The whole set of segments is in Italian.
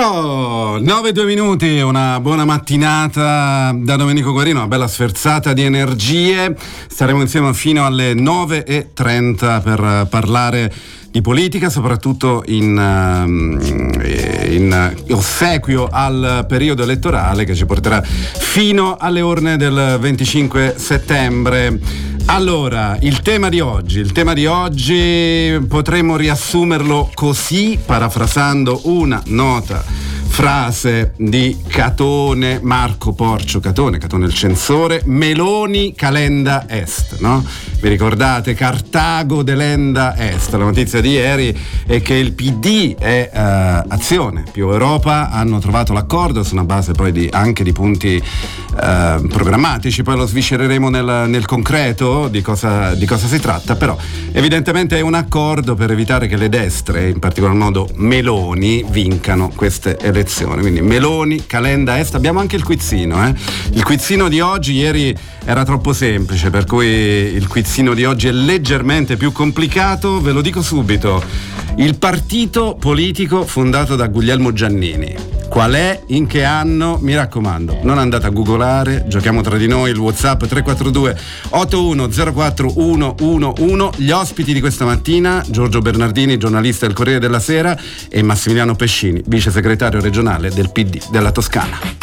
Oh, 9-2 minuti, una buona mattinata da Domenico Guarino, una bella sferzata di energie. Staremo insieme fino alle 9:30 per parlare di politica, soprattutto in ossequio al periodo elettorale che ci porterà fino alle urne del 25 settembre. Allora, il tema di oggi potremmo riassumerlo così, parafrasando una nota frase di Catone, Marco Porcio Catone il censore: Meloni calenda est, no? Vi ricordate? Cartago delenda est. La notizia di ieri è che il PD e Azione più Europa hanno trovato l'accordo su una base poi anche di punti programmatici, poi lo sviscereremo nel concreto di cosa si tratta, però evidentemente è un accordo per evitare che le destre, in particolar modo Meloni, vincano queste elezioni. Quindi Meloni calenda est. Abbiamo anche il quizzino, il quizzino di oggi. Ieri era troppo semplice, per cui il quizzino di oggi è leggermente più complicato. Ve lo dico subito: il partito politico fondato da Guglielmo Giannini qual è, in che anno? Mi raccomando, non andate a googolare, giochiamo tra di noi. Il WhatsApp 342 8104 111. Gli ospiti di questa mattina: Giorgio Bernardini, giornalista del Corriere della Sera, e Massimiliano Pescini, vice segretario regionale del PD della Toscana.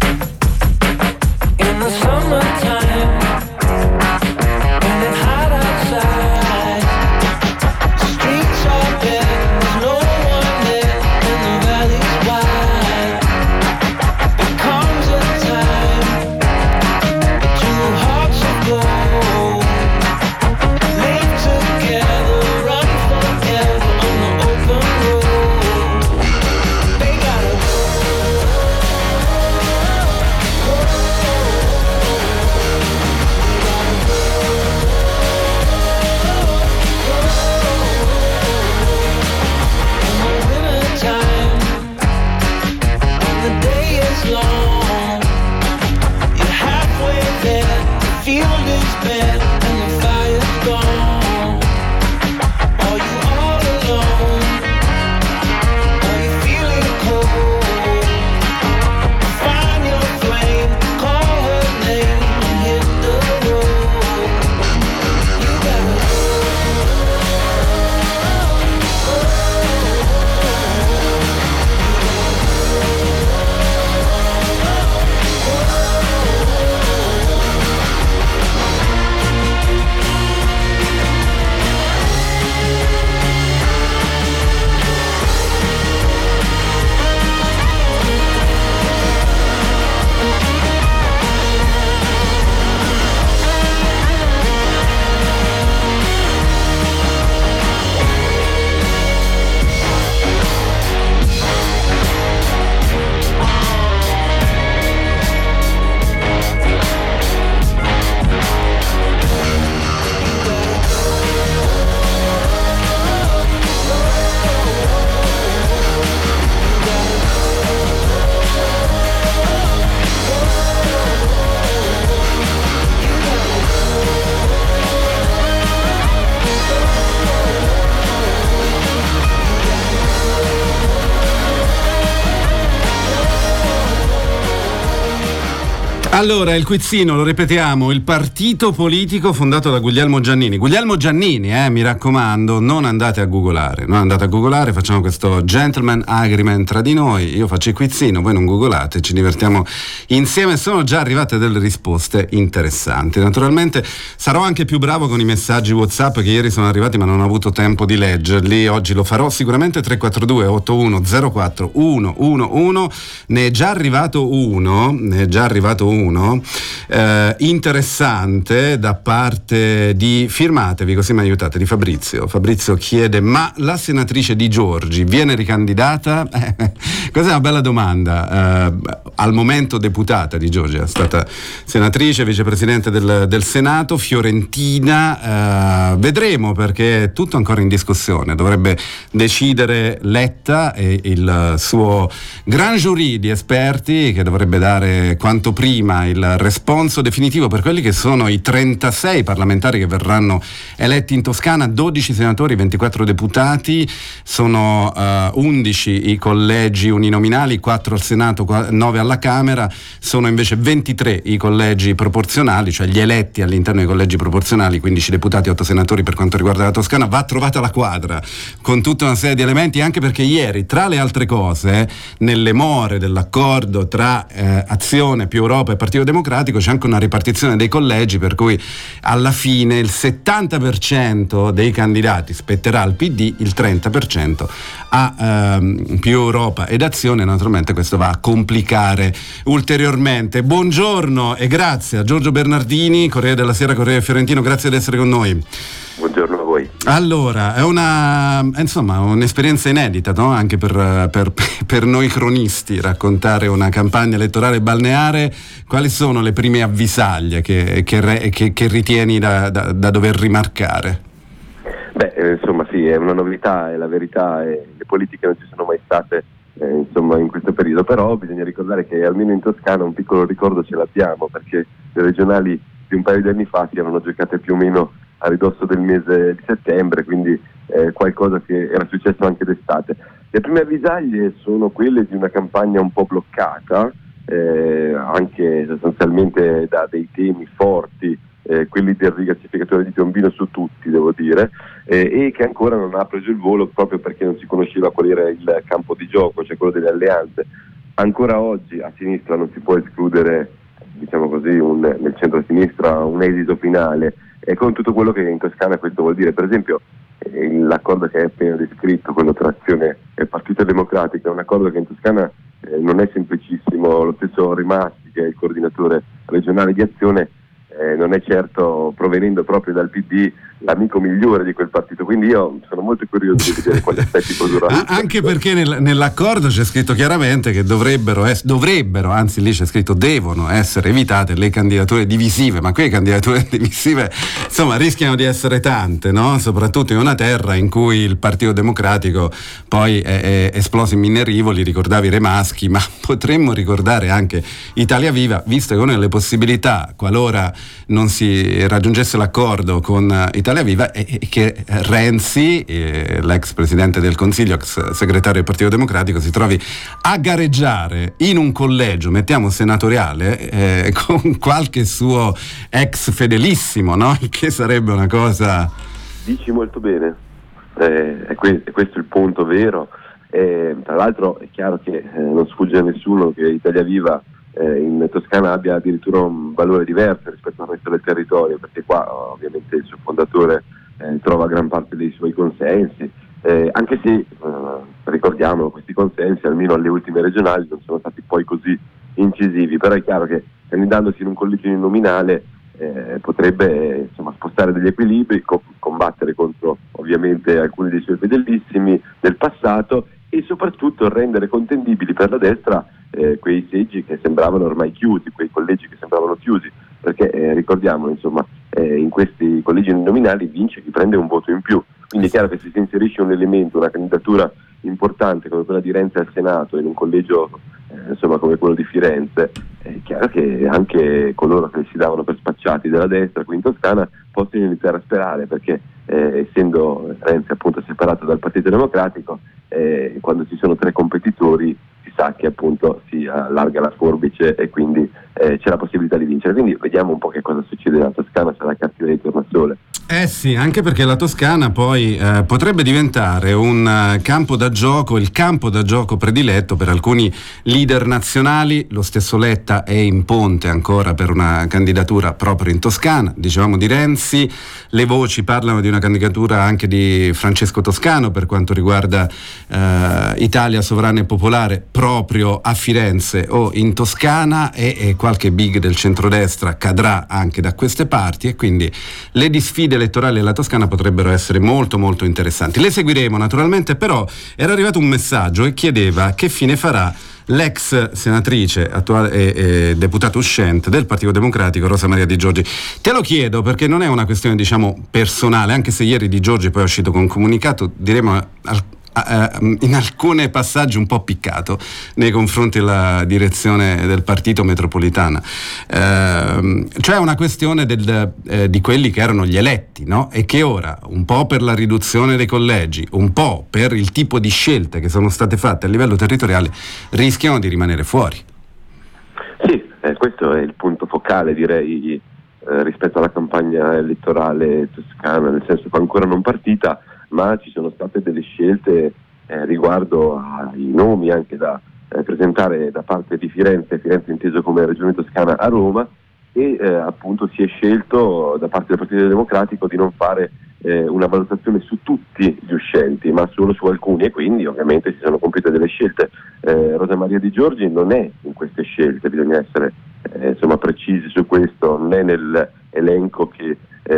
Allora, il quizzino, lo ripetiamo: il partito politico fondato da Guglielmo Giannini. Guglielmo Giannini, mi raccomando, non andate a googolare, facciamo questo gentleman agreement tra di noi. Io faccio il quizzino, voi non googolate, ci divertiamo insieme. Sono già arrivate delle risposte interessanti. Naturalmente sarò anche più bravo con i messaggi WhatsApp che ieri sono arrivati ma non ho avuto tempo di leggerli. Oggi lo farò sicuramente. 342 8104 111. Ne è già arrivato uno interessante da parte di, firmatevi così mi aiutate, di Fabrizio. Fabrizio chiede: ma la senatrice Di Giorgi viene ricandidata? Questa è una bella domanda. Al momento deputata Di Giorgi, è stata senatrice, vicepresidente del Senato, fiorentina. Vedremo, perché è tutto ancora in discussione. Dovrebbe decidere Letta e il suo gran jury di esperti, che dovrebbe dare quanto prima il responso definitivo per quelli che sono i 36 parlamentari che verranno eletti in Toscana, 12 senatori, 24 deputati, sono 11 i collegi uninominali, 4 al Senato, 9 alla Camera, sono invece 23 i collegi proporzionali, cioè gli eletti all'interno dei collegi proporzionali, 15 deputati, 8 senatori per quanto riguarda la Toscana. Va trovata la quadra con tutta una serie di elementi, anche perché ieri, tra le altre cose, nelle more dell'accordo tra Azione, Più Europa e Partito Democratico c'è anche una ripartizione dei collegi per cui alla fine il 70% dei candidati spetterà al PD, il 30% a Più Europa ed Azione. Naturalmente questo va a complicare ulteriormente. Buongiorno e grazie a Giorgio Bernardini, Corriere della Sera, Corriere Fiorentino, grazie di essere con noi. Buongiorno a voi. Allora, è un'esperienza inedita, no? Anche per noi cronisti, raccontare una campagna elettorale balneare. Quali sono le prime avvisaglie che ritieni da dover rimarcare? Insomma sì, è una novità, è la verità, e le politiche non ci sono mai state in questo periodo, però bisogna ricordare che almeno in Toscana un piccolo ricordo ce l'abbiamo, perché le regionali di un paio di anni fa si erano giocate più o meno a ridosso del mese di settembre, quindi qualcosa che era successo anche d'estate. Le prime avvisaglie sono quelle di una campagna un po' bloccata, anche sostanzialmente da dei temi forti, quelli del rigassificatore di Piombino su tutti, devo dire, e che ancora non ha preso il volo proprio perché non si conosceva qual era il campo di gioco, cioè quello delle alleanze. Ancora oggi a sinistra non si può escludere, diciamo così, nel centro-sinistra un esito finale, e con tutto quello che in Toscana questo vuol dire. Per esempio l'accordo che hai appena descritto, quello tra Azione e Partito Democratico, è un accordo che in Toscana non è semplicissimo. Lo stesso Rimaschi, che è il coordinatore regionale di Azione, non è certo, provenendo proprio dal PD, l'amico migliore di quel partito, quindi io sono molto curioso di vedere quali effetti produrrà. Anche perché nell'accordo c'è scritto chiaramente che dovrebbero, anzi lì c'è scritto devono essere evitate le candidature divisive, ma qui le candidature divisive insomma rischiano di essere tante, no? Soprattutto in una terra in cui il Partito Democratico poi è esploso in mille rivoli. Ricordavi Remaschi, ma potremmo ricordare anche Italia Viva, visto che una delle possibilità, qualora non si raggiungesse l'accordo con Italia Viva, è che Renzi, l'ex presidente del Consiglio, ex segretario del Partito Democratico, si trovi a gareggiare in un collegio, mettiamo senatoriale, con qualche suo ex fedelissimo, no? Che sarebbe una cosa... Dici molto bene, è questo il punto vero. Tra l'altro è chiaro che non sfugge a nessuno che Italia Viva in Toscana abbia addirittura un valore diverso rispetto al resto del territorio, perché qua ovviamente il suo fondatore trova gran parte dei suoi consensi, anche se ricordiamo questi consensi almeno alle ultime regionali non sono stati poi così incisivi. Però è chiaro che candidandosi in un collegio uninominale potrebbe spostare degli equilibri, combattere contro ovviamente alcuni dei suoi fedelissimi del passato, e soprattutto rendere contendibili per la destra quei seggi che sembravano ormai chiusi, quei collegi che sembravano chiusi, perché ricordiamolo, in questi collegi nominali vince chi prende un voto in più. Quindi è chiaro che se si inserisce un elemento, una candidatura importante come quella di Renzi al Senato in un collegio come quello di Firenze, è chiaro che anche coloro che si davano per spacciati della destra qui in Toscana possono iniziare a sperare, perché essendo Renzi appunto separato dal Partito Democratico, quando ci sono tre competitori si sa che appunto si allarga la forbice e quindi c'è la possibilità di vincere. Quindi vediamo un po' che cosa succede nella Toscana, sarà cattiva di tornasole. Sì, anche perché la Toscana poi potrebbe diventare un campo da gioco, il campo da gioco prediletto per alcuni leader nazionali. Lo stesso Letta è in ponte ancora per una candidatura proprio in Toscana, dicevamo di Renzi, le voci parlano di una candidatura anche di Francesco Toscano per quanto riguarda Italia Sovrana e Popolare proprio a Firenze o in Toscana, e qualche big del centrodestra cadrà anche da queste parti, e quindi le disfide elettorali della Toscana potrebbero essere molto molto interessanti. Le seguiremo naturalmente, però era arrivato un messaggio che chiedeva che fine farà l'ex senatrice attuale e deputata uscente del Partito Democratico Rosa Maria Di Giorgi. Te lo chiedo perché non è una questione personale, anche se ieri Di Giorgi poi è uscito con un comunicato, diremo in alcuni passaggi un po' piccato nei confronti della direzione del partito metropolitana, cioè una questione di quelli che erano gli eletti, no? E che ora, un po' per la riduzione dei collegi, un po' per il tipo di scelte che sono state fatte a livello territoriale, rischiano di rimanere fuori. Sì, questo è il punto focale, direi, rispetto alla campagna elettorale toscana, nel senso che ancora non partita, ma ci sono state delle scelte riguardo ai nomi anche da presentare da parte di Firenze inteso come Regione Toscana, a Roma, e appunto si è scelto da parte del Partito Democratico di non fare una valutazione su tutti gli uscenti, ma solo su alcuni, e quindi ovviamente si sono compiute delle scelte. Rosa Maria Di Giorgi non è in queste scelte, bisogna essere precisi su questo, non è nell'elenco che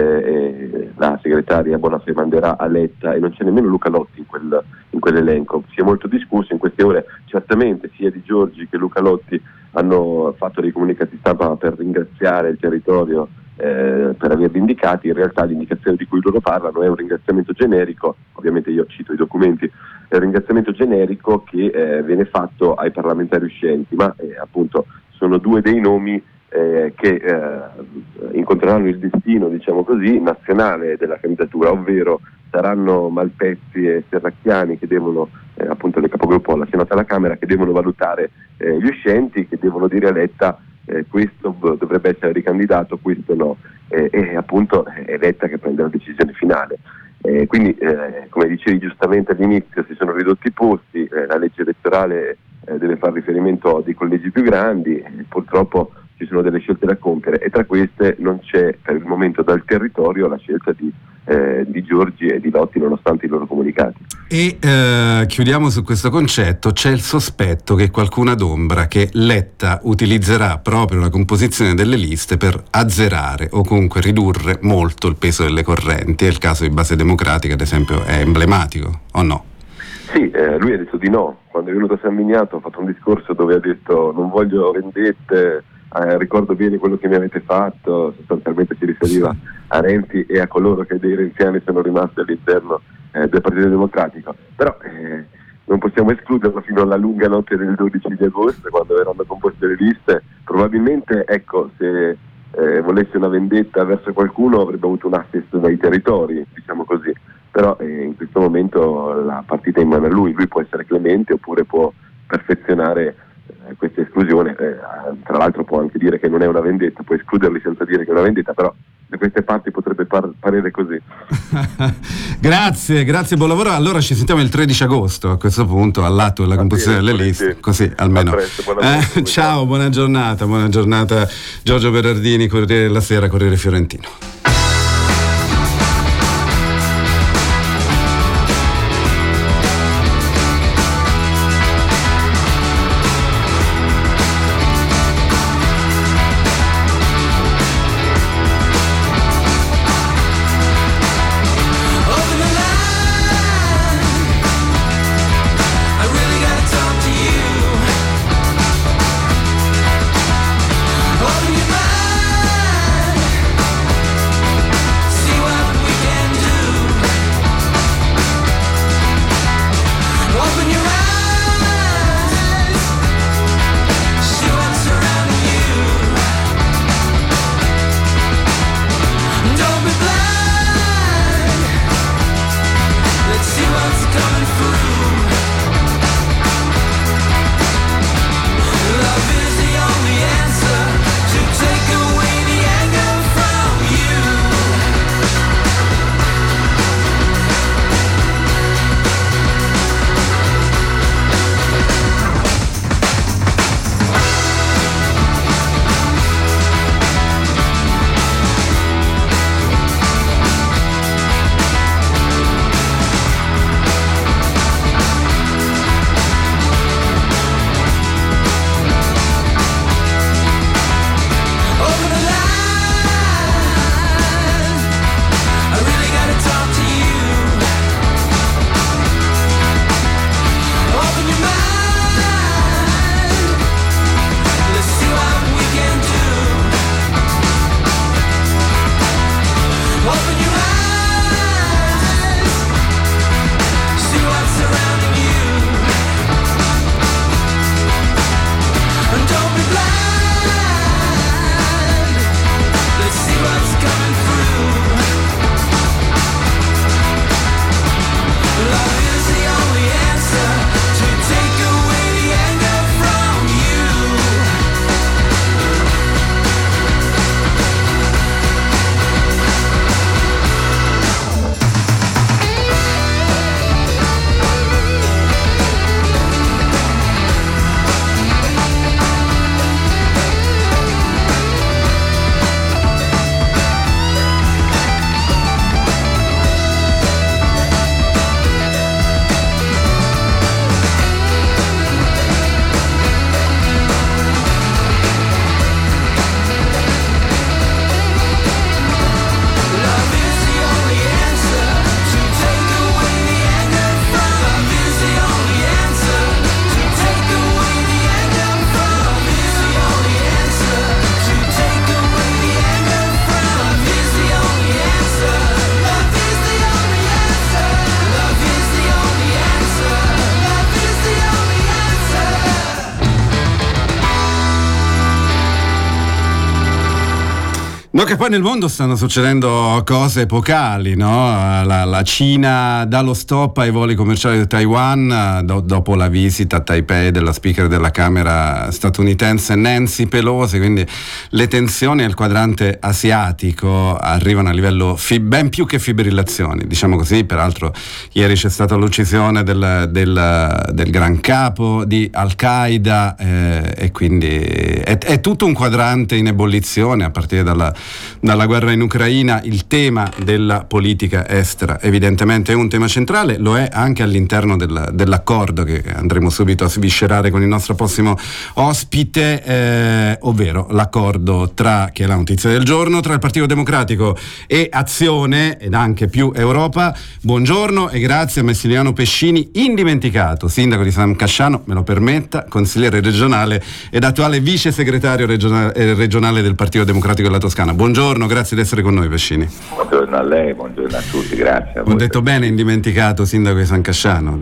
la segretaria Bonafè manderà a Letta, e non c'è nemmeno Luca Lotti in quell'elenco. Si è molto discusso in queste ore, certamente sia Di Giorgi che Luca Lotti hanno fatto dei comunicati stampa per ringraziare il territorio per averli indicati. In realtà l'indicazione di cui loro parlano è un ringraziamento generico, ovviamente io cito i documenti, è un ringraziamento generico che viene fatto ai parlamentari uscenti, ma appunto sono due dei nomi che incontreranno il destino, diciamo così, nazionale della candidatura, ovvero saranno Malpezzi e Serracchiani, che devono, appunto le capogruppo alla Senato e alla Camera, che devono valutare gli uscenti, che devono dire a Letta questo dovrebbe essere ricandidato, questo no, e appunto è Letta che prende la decisione finale. Quindi come dicevi giustamente all'inizio, si sono ridotti i posti, la legge elettorale deve fare riferimento a dei collegi più grandi, purtroppo ci sono delle scelte da compiere, e tra queste non c'è per il momento dal territorio la scelta di Giorgi e di Lotti, nonostante i loro comunicati. E chiudiamo su questo concetto. C'è il sospetto che qualcuna d'ombra che Letta utilizzerà proprio la composizione delle liste per azzerare o comunque ridurre molto il peso delle correnti, e il caso di Base Democratica ad esempio è emblematico, o no? Sì, lui ha detto di no. Quando è venuto a San Miniato ha fatto un discorso dove ha detto non voglio vendette, ricordo bene quello che mi avete fatto, sostanzialmente si riferiva a Renzi e a coloro che dei renziani sono rimasti all'interno del Partito Democratico. Però non possiamo escluderlo fino alla lunga notte del 12 di agosto, quando verranno composte le liste. Probabilmente, ecco, se volesse una vendetta verso qualcuno avrebbe avuto un assist dai territori, diciamo così. Però in questo momento la partita è in mano a lui può essere clemente oppure può perfezionare questa esclusione, tra l'altro può anche dire che non è una vendetta, può escluderli senza dire che è una vendetta, però da queste parti potrebbe parere così. Grazie, buon lavoro. Allora ci sentiamo il 13 agosto a questo punto, all'atto della composizione delle liste, così almeno. Ciao, buona giornata Giorgio Berardini, Corriere della Sera, Corriere Fiorentino. No, che poi nel mondo stanno succedendo cose epocali, no? La Cina dà lo stop ai voli commerciali di Taiwan dopo la visita a Taipei della speaker della Camera statunitense Nancy Pelosi, quindi le tensioni nel quadrante asiatico arrivano a livello ben più che fibrillazioni, diciamo così. Peraltro ieri c'è stata l'uccisione del gran capo di Al-Qaeda, e quindi è tutto un quadrante in ebollizione a partire dalla guerra in Ucraina. Il tema della politica estera evidentemente è un tema centrale, lo è anche all'interno dell'accordo che andremo subito a sviscerare con il nostro prossimo ospite, ovvero l'accordo che è la notizia del giorno, tra il Partito Democratico e Azione ed anche Più Europa. Buongiorno e grazie a Massimiliano Pescini, indimenticato sindaco di San Casciano, me lo permetta, consigliere regionale ed attuale vice segretario regionale del Partito Democratico della Toscana. Buongiorno, grazie di essere con noi, Pescini. Buongiorno a lei, buongiorno a tutti, grazie a voi. Ho detto bene, indimenticato sindaco di San Casciano?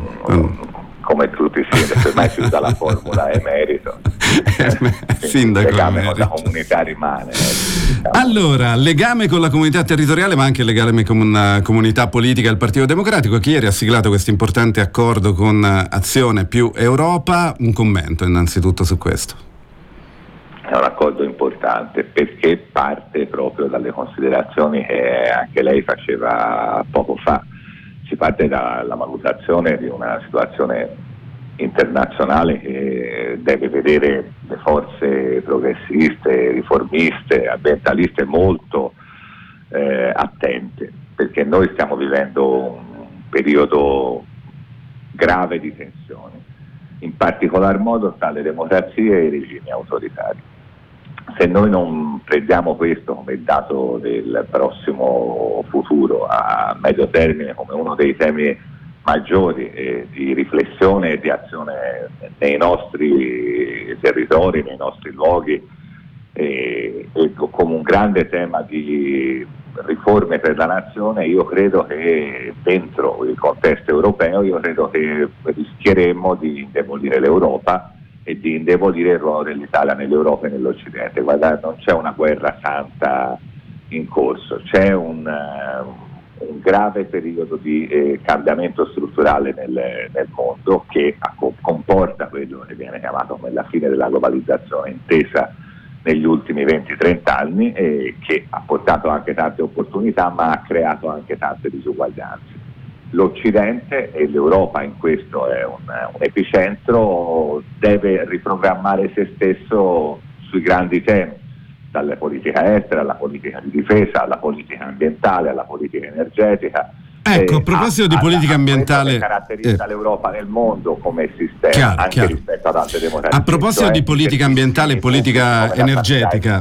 Come tutti i sindaci, ormai si usa la formula emerito. Sindaco legame emerito. con la comunità rimane. Diciamo. Allora, legame con la comunità territoriale, ma anche legame con una comunità politica del Partito Democratico, che ieri ha siglato questo importante accordo con Azione Più Europa. Un commento innanzitutto su questo. È un accordo importante perché parte proprio dalle considerazioni che anche lei faceva poco fa. Si parte dalla valutazione di una situazione internazionale che deve vedere le forze progressiste, riformiste, ambientaliste molto attente, perché noi stiamo vivendo un periodo grave di tensioni, in particolar modo tra le democrazie e i regimi autoritari. Se noi non prendiamo questo come dato del prossimo futuro a medio termine come uno dei temi maggiori di riflessione e di azione nei nostri territori, nei nostri luoghi, e come un grande tema di riforme per la nazione, io credo che dentro il contesto europeo rischieremmo di indebolire l'Europa e di indebolire il ruolo dell'Italia nell'Europa e nell'Occidente. Guarda, non c'è una guerra santa in corso, c'è un grave periodo di cambiamento strutturale nel mondo che comporta quello che viene chiamato come la fine della globalizzazione intesa negli ultimi 20-30 anni, che ha portato anche tante opportunità ma ha creato anche tante disuguaglianze. L'Occidente, e l'Europa in questo è un epicentro, deve riprogrammare se stesso sui grandi temi, dalla politica estera alla politica di difesa, alla politica ambientale, alla politica energetica. Ecco, a proposito di politica ambientale, che caratterizza l'Europa nel mondo come sistema, anche rispetto ad altre democrazie. A proposito di politica ambientale e politica energetica,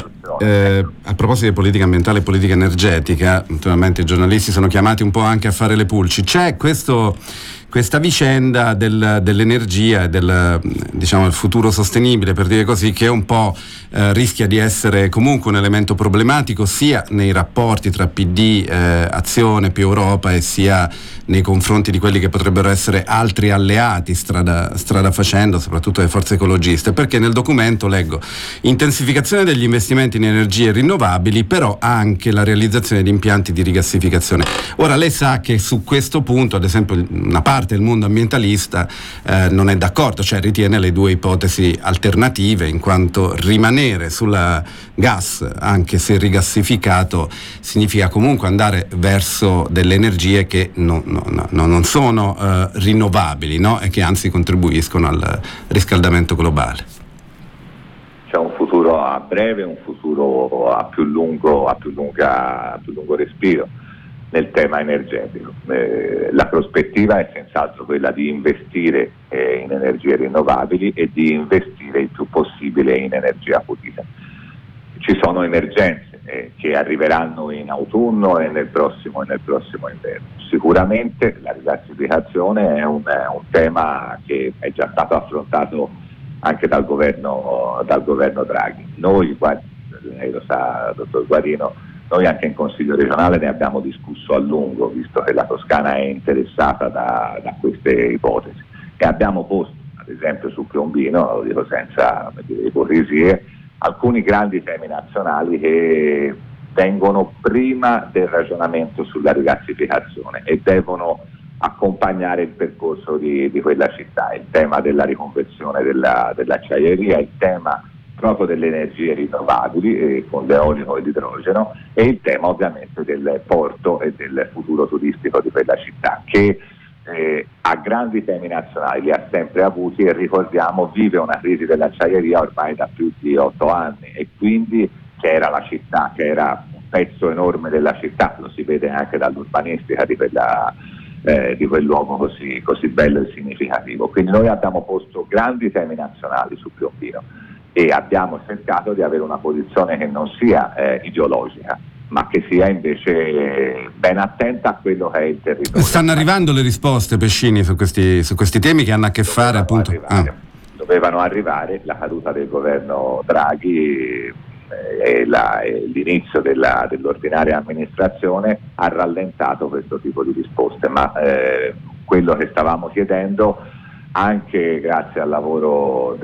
naturalmente i giornalisti sono chiamati un po' anche a fare le pulci. C'è questa vicenda dell'energia e del futuro sostenibile, per dire così, che un po' rischia di essere comunque un elemento problematico sia nei rapporti tra PD, Azione Più Europa, e sia nei confronti di quelli che potrebbero essere altri alleati strada facendo, soprattutto le forze ecologiste, perché nel documento leggo intensificazione degli investimenti in energie rinnovabili, però anche la realizzazione di impianti di rigassificazione. Ora lei sa che su questo punto, ad esempio, una parte del mondo ambientalista non è d'accordo, cioè ritiene le due ipotesi alternative, in quanto rimanere sulla gas, anche se rigassificato, significa comunque andare verso delle energie che non sono rinnovabili, no? E che anzi contribuiscono al riscaldamento globale. C'è un futuro a breve, un futuro a più lungo respiro nel tema energetico. La prospettiva è senz'altro quella di investire in energie rinnovabili e di investire il più possibile in energia pulita. Ci sono emergenze che arriveranno in autunno e nel prossimo inverno. Sicuramente la rigassificazione è un tema che è già stato affrontato anche dal governo Draghi. Noi, lei lo sa, dottor Guarino, noi anche in Consiglio regionale ne abbiamo discusso a lungo, visto che la Toscana è interessata da queste ipotesi, e abbiamo posto, ad esempio su Piombino, lo dico senza ipocrisie, alcuni grandi temi nazionali che vengono prima del ragionamento sulla rigassificazione e devono accompagnare il percorso di quella città, il tema della riconversione dell'acciaieria, il tema proprio delle energie rinnovabili con l'eolico e l'idrogeno, e il tema ovviamente del porto e del futuro turistico di quella città, che ha grandi temi nazionali, li ha sempre avuti, e ricordiamo vive una crisi dell'acciaieria ormai da più di 8 anni, e quindi che era la città, che era un pezzo enorme della città, lo si vede anche dall'urbanistica di quel luogo così bello e significativo. Quindi noi abbiamo posto grandi temi nazionali su Piombino e abbiamo cercato di avere una posizione che non sia ideologica, ma che sia invece ben attenta a quello che è il territorio. Stanno arrivando le risposte, Pescini, su questi temi che hanno a che fare appunto. Dovevano arrivare, la caduta del governo Draghi e l'inizio dell'ordinaria amministrazione ha rallentato questo tipo di risposte, ma quello che stavamo chiedendo, anche grazie al lavoro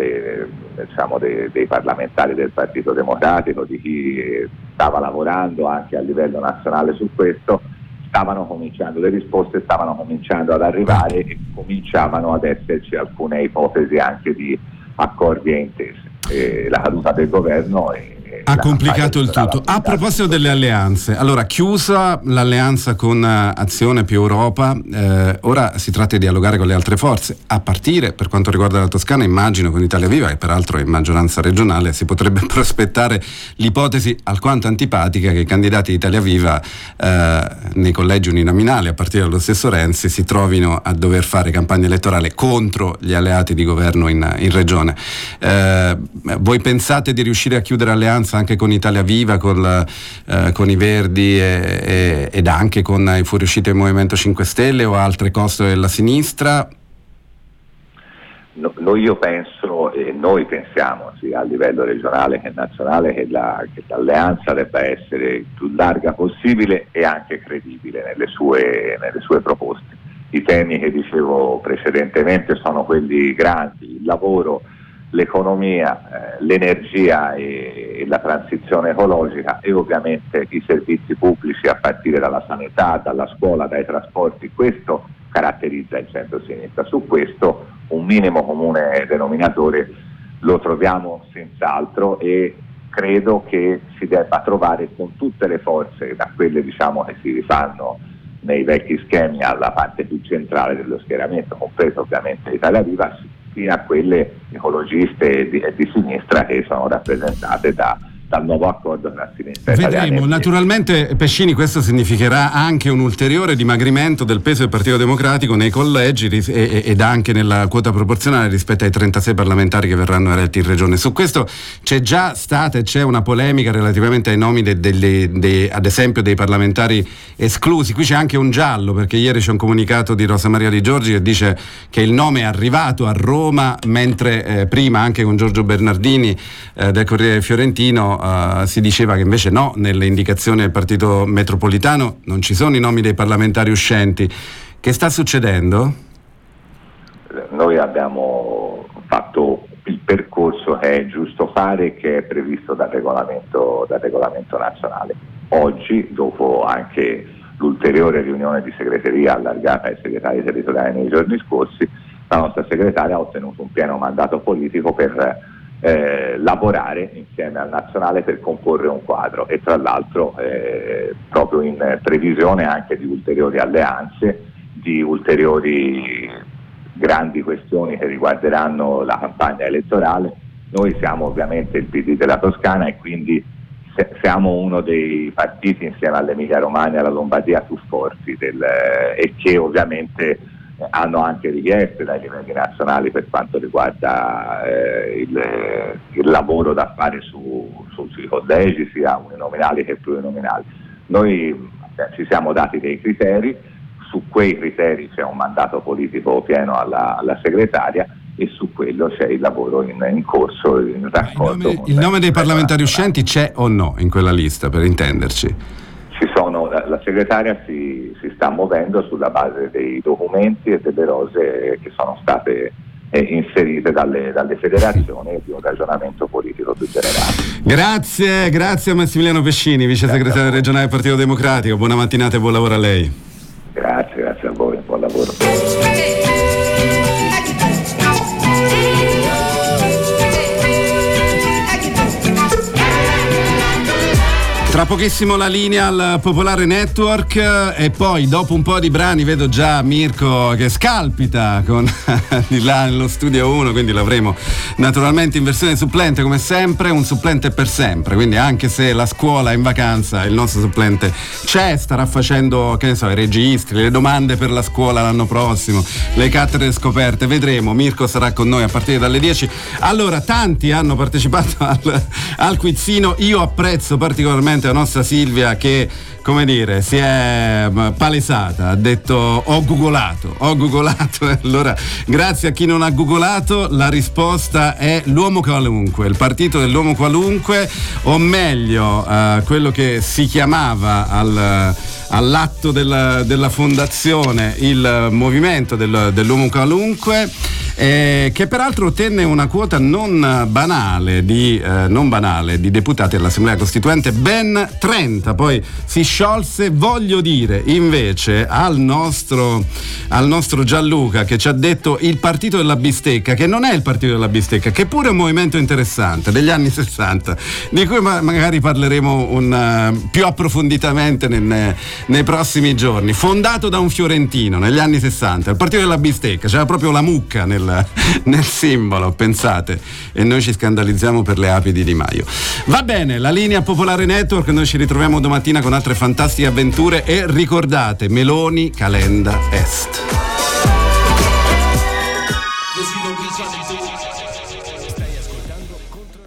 dei parlamentari del Partito Democratico, di chi stava lavorando anche a livello nazionale su questo, le risposte stavano cominciando ad arrivare e cominciavano ad esserci alcune ipotesi anche di accordi e intese. La caduta del governo ha complicato il tutto. A proposito delle alleanze, allora, chiusa l'alleanza con Azione più Europa, ora si tratta di dialogare con le altre forze, a partire, per quanto riguarda la Toscana, immagino con Italia Viva, che peraltro è in maggioranza regionale. Si potrebbe prospettare l'ipotesi alquanto antipatica che i candidati di Italia Viva nei collegi uninominali, a partire dallo stesso Renzi, si trovino a dover fare campagna elettorale contro gli alleati di governo in regione. Voi pensate di riuscire a chiudere alleanza anche con Italia Viva, con i Verdi ed anche con i fuoriusciti del Movimento 5 Stelle o altre costole della sinistra? Io penso, e noi pensiamo sia a livello regionale che nazionale, che l'alleanza debba essere il più larga possibile e anche credibile nelle sue proposte. I temi che dicevo precedentemente sono quelli grandi: il lavoro, l'economia, l'energia e la transizione ecologica, e ovviamente i servizi pubblici a partire dalla sanità, dalla scuola, dai trasporti. Questo caratterizza il centro-sinistra. Su questo un minimo comune denominatore lo troviamo senz'altro, e credo che si debba trovare con tutte le forze, da quelle che si rifanno nei vecchi schemi alla parte più centrale dello schieramento, compreso ovviamente Italia Viva, fino a quelle ecologiste e di sinistra che sono rappresentate dal nuovo accordo tra sinistra e italiani. Vedremo. Naturalmente, Pescini, questo significherà anche un ulteriore dimagrimento del peso del Partito Democratico nei collegi ed anche nella quota proporzionale rispetto ai 36 parlamentari che verranno eletti in regione. Su questo c'è già stata e c'è una polemica relativamente ai nomi ad esempio dei parlamentari esclusi. Qui c'è anche un giallo, perché ieri c'è un comunicato di Rosa Maria Di Giorgi che dice che il nome è arrivato a Roma, mentre prima anche con Giorgio Bernardini del Corriere Fiorentino si diceva che invece no, nelle indicazioni del partito metropolitano non ci sono i nomi dei parlamentari uscenti. Che sta succedendo? Noi abbiamo fatto il percorso che è giusto fare, che è previsto dal regolamento nazionale. Oggi, dopo anche l'ulteriore riunione di segreteria allargata ai segretari territoriali nei giorni scorsi, la nostra segretaria ha ottenuto un pieno mandato politico per lavorare insieme al nazionale per comporre un quadro, e tra l'altro proprio in previsione anche di ulteriori alleanze, di ulteriori grandi questioni che riguarderanno la campagna elettorale. Noi siamo ovviamente il PD della Toscana e quindi siamo uno dei partiti, insieme all'Emilia Romagna e alla Lombardia, più forti e che ovviamente hanno anche richieste dai livelli nazionali per quanto riguarda il lavoro da fare sui collegi, sia uninominali che plurinominali. Noi ci siamo dati dei criteri, su quei criteri c'è un mandato politico pieno alla segretaria, e su quello c'è il lavoro in corso, in raccordo. Il nome dei parlamentari uscenti c'è o no in quella lista, per intenderci? La segretaria si sta muovendo sulla base dei documenti e delle rose che sono state inserite dalle federazioni e di un ragionamento politico più generale. Grazie a Massimiliano Pescini, vice segretario regionale del Partito Democratico. Buona mattinata e buon lavoro a lei. Grazie a voi, buon lavoro. Tra pochissimo la linea al Popolare Network e poi dopo un po' di brani vedo già Mirko che scalpita di là nello studio 1, quindi l'avremo naturalmente in versione supplente come sempre, un supplente per sempre, quindi anche se la scuola è in vacanza il nostro supplente c'è, starà facendo, che ne so, i registri, le domande per la scuola l'anno prossimo, le cattedre scoperte, vedremo. Mirko sarà con noi a partire dalle 10. Allora, tanti hanno partecipato al quizzino, io apprezzo particolarmente la nostra Silvia che, come dire, si è palesata, ha detto ho googolato. Allora, grazie a chi non ha googolato, la risposta è l'uomo qualunque, il partito dell'uomo qualunque, o meglio quello che si chiamava all'atto della fondazione il movimento dell'uomo qualunque, che peraltro ottenne una quota non banale di deputati all'Assemblea Costituente, ben 30, poi si sciolse. Voglio dire invece al nostro Gianluca, che ci ha detto il partito della bistecca, che non è il partito della bistecca, che pure è un movimento interessante degli anni 60, di cui magari parleremo più approfonditamente nei prossimi giorni, fondato da un fiorentino negli anni 60, il partito della bistecca, c'era proprio la mucca nel simbolo, pensate, e noi ci scandalizziamo per le api di Di Maio. Va bene, la linea Popolare Network, noi ci ritroviamo domattina con altre fantastiche avventure e ricordate, Meloni Calenda Est.